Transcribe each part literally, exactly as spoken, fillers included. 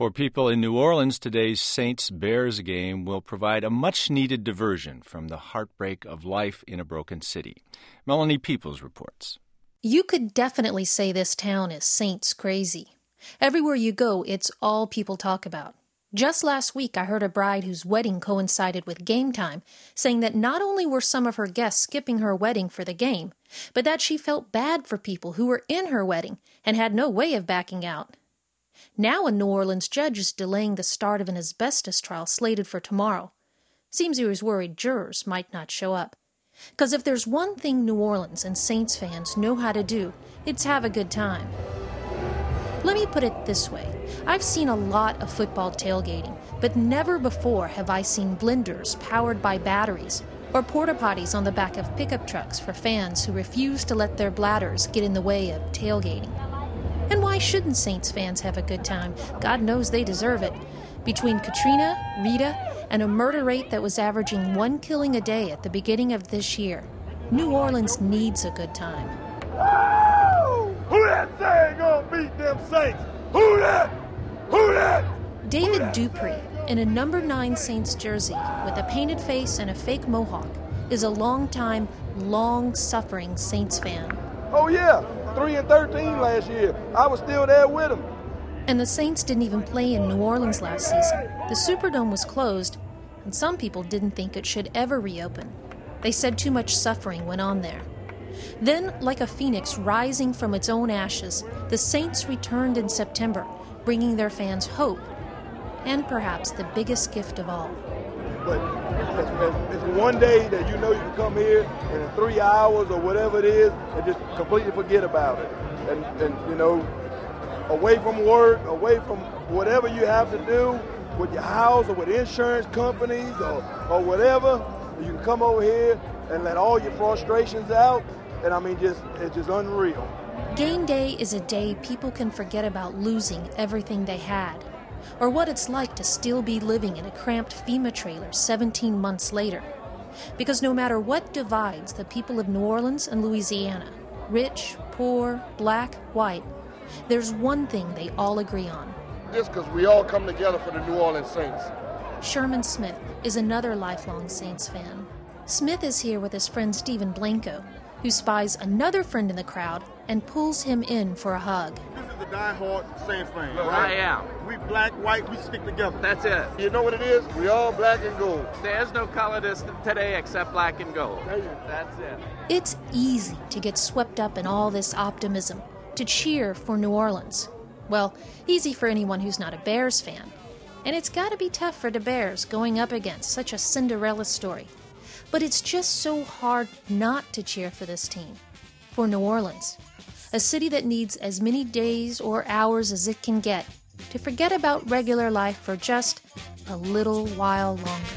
For people in New Orleans, today's Saints-Bears game will provide a much-needed diversion from the heartbreak of life in a broken city. Melanie Peoples reports. You could definitely say this town is Saints crazy. Everywhere you go, it's all people talk about. Just last week, I heard a bride whose wedding coincided with game time saying that not only were some of her guests skipping her wedding for the game, but that she felt bad for people who were in her wedding and had no way of backing out. Now a New Orleans judge is delaying the start of an asbestos trial slated for tomorrow. Seems he was worried jurors might not show up. Because if there's one thing New Orleans and Saints fans know how to do, it's have a good time. Let me put it this way. I've seen a lot of football tailgating, but never before have I seen blenders powered by batteries or porta potties on the back of pickup trucks for fans who refuse to let their bladders get in the way of tailgating. And why shouldn't Saints fans have a good time? God knows they deserve it. Between Katrina, Rita, and a murder rate that was averaging one killing a day at the beginning of this year, New Orleans needs a good time. Oh! Who that say gonna beat them Saints? Who that? Who that? David Dupree, in a number nine Saints jersey with a painted face and a fake mohawk, is a long-time, long-suffering Saints fan. Oh yeah, three and thirteen last year. I was still there with them. And the Saints didn't even play in New Orleans last season. The Superdome was closed, and some people didn't think it should ever reopen. They said too much suffering went on there. Then, like a phoenix rising from its own ashes, the Saints returned in September, bringing their fans hope, and perhaps the biggest gift of all. But it's, it's one day that you know you can come here and in three hours or whatever it is and just completely forget about it. And, and you know, away from work, away from whatever you have to do with your house or with insurance companies or, or whatever, you can come over here and let all your frustrations out. And I mean, just it's just unreal. Game day is a day people can forget about losing everything they had, or what it's like to still be living in a cramped FEMA trailer seventeen months later. Because no matter what divides the people of New Orleans and Louisiana, rich, poor, black, white, there's one thing they all agree on. Just because we all come together for the New Orleans Saints. Sherman Smith is another lifelong Saints fan. Smith is here with his friend Stephen Blanco, who spies another friend in the crowd and pulls him in for a hug. This is the die-hard Saints fan, right? I am. We black, white, we stick together. That's it. You know what it is? We all black and gold. There's no color this today except black and gold. That's it. It's easy to get swept up in all this optimism, to cheer for New Orleans. Well, easy for anyone who's not a Bears fan. And it's got to be tough for the Bears going up against such a Cinderella story. But it's just so hard not to cheer for this team, for New Orleans, a city that needs as many days or hours as it can get to forget about regular life for just a little while longer.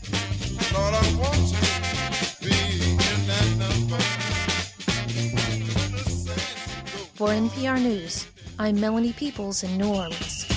Lord, I want to be in that number. For N P R News, I'm Melanie Peoples in New Orleans.